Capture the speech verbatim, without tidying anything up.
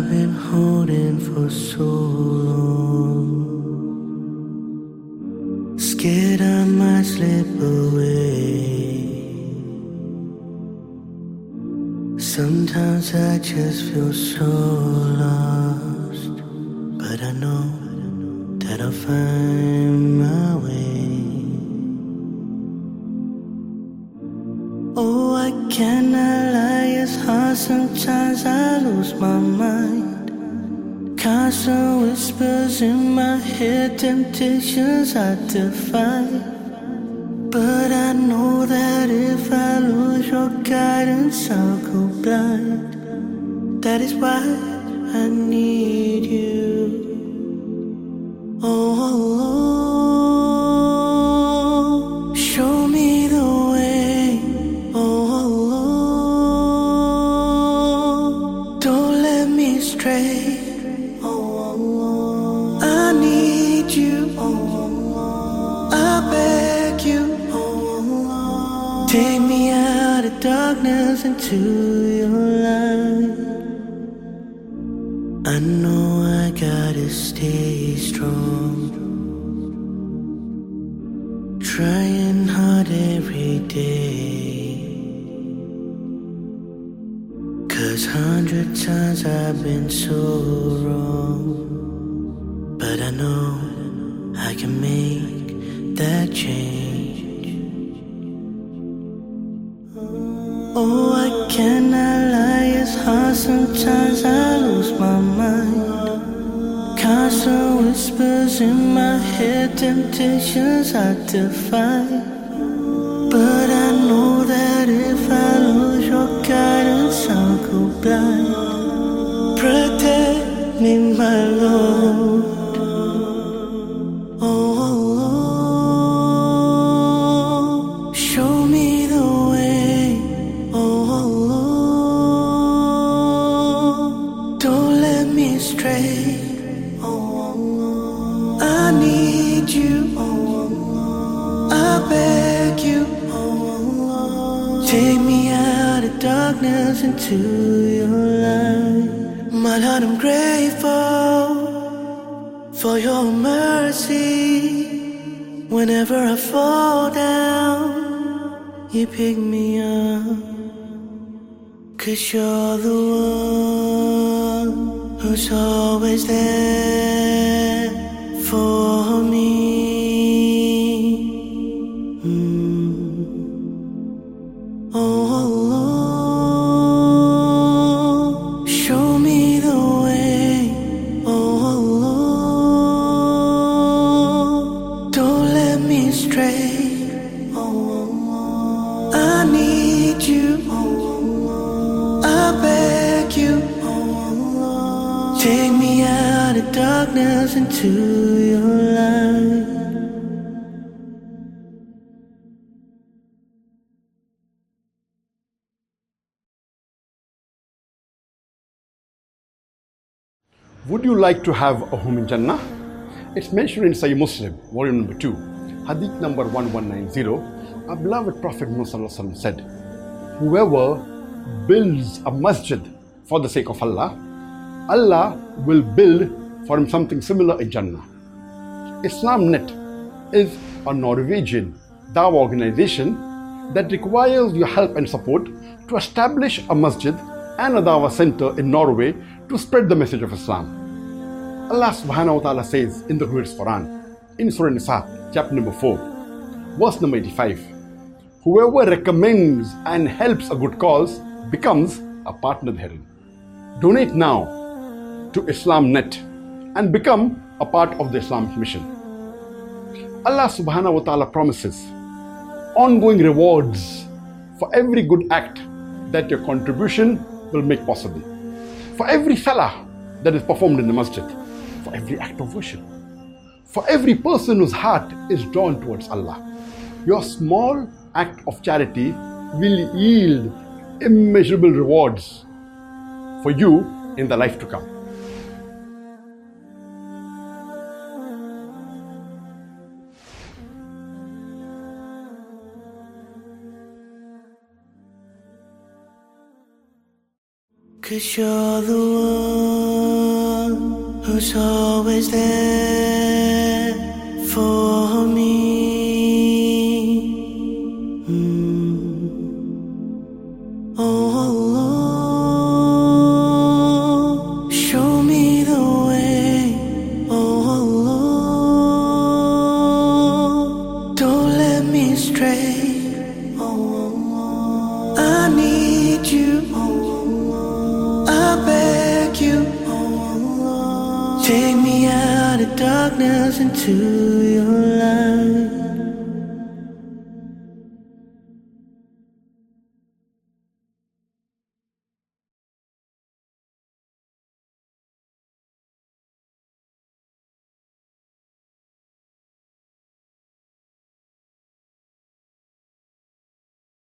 been holding for so long. Scared I might slip away. Sometimes I just feel so lost, but I know that I'll find my way. Oh, I cannot lie, it's hard, sometimes I lose my mind. Constant whispers in my head, temptations I defy. But I know that if I lose your guidance, I'll go blind. That is why I need you. Oh, oh, oh. Show me the way. Oh, oh, oh. Don't let me stray. Oh, oh, oh. I need you. Oh, oh, oh. I beg you. Take me out of darkness into your light. I know I gotta stay strong, trying hard every day. Cause hundred times I've been so wrong, but I know I can make that change. Oh, I cannot lie, it's hard, sometimes I lose my mind. Constant whispers in my head, temptations I defy. But I know that if I lose your guidance, I'll go blind. Protect me, my Lord. Oh, oh, oh. Show me the way. Oh, oh, oh. Don't let me stray. Oh, oh, oh. I need you. Oh, oh, oh. I beg you. Oh, oh, oh. Take me out of darkness into your light. My Lord, I'm grateful for your mercy. Whenever I fall down, you pick me up. Cause you're the one who's always there for me. Mm. Oh, oh, oh, show me the way. Oh, oh, oh, don't let me stray. Oh, oh, oh, I need you. Oh, I beg you. Oh, take me out of darkness into your light. Would you like to have a home in Jannah? It's mentioned in Sahih Muslim, volume number two, hadith number one one nine zero. Our beloved Prophet Muhammad said, whoever builds a masjid for the sake of Allah, Allah will build for him something similar in Jannah. IslamNet is a Norwegian dawah organization that requires your help and support to establish a masjid and a dawah center in Norway to spread the message of Islam. Allah subhanahu wa ta'ala says in the glorious Quran, in Surah Nisa, chapter number four, verse number eighty-five, whoever recommends and helps a good cause becomes a partner therein. Donate now to IslamNet and become a part of the Islamic mission. Allah subhanahu wa ta'ala promises ongoing rewards for every good act that your contribution will make possible, for every salah that is performed in the masjid, for every act of worship, for every person whose heart is drawn towards Allah. Your small act of charity will yield immeasurable rewards for you in the life to come. Cause you're the one was always there for me. Mm. Oh, Lord, show me the way. Oh, Lord, don't let me stray. Oh, I need you. Oh, I beg you. Take me out of darkness into your light.